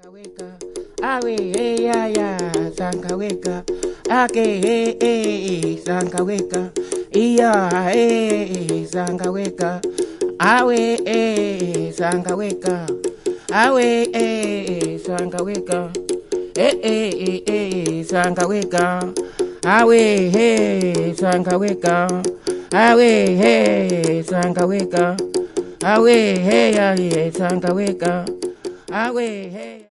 Weka, awe hey ya ya, sanga weka, ake hey hey, sanga weka, iya hey, sanga weka, awe hey, sanga weka, awe hey, sanga weka, hey, sanga weka, awe hey, sanga weka, awe hey, sanga weka, awe hey ya, sanga weka, awe hey.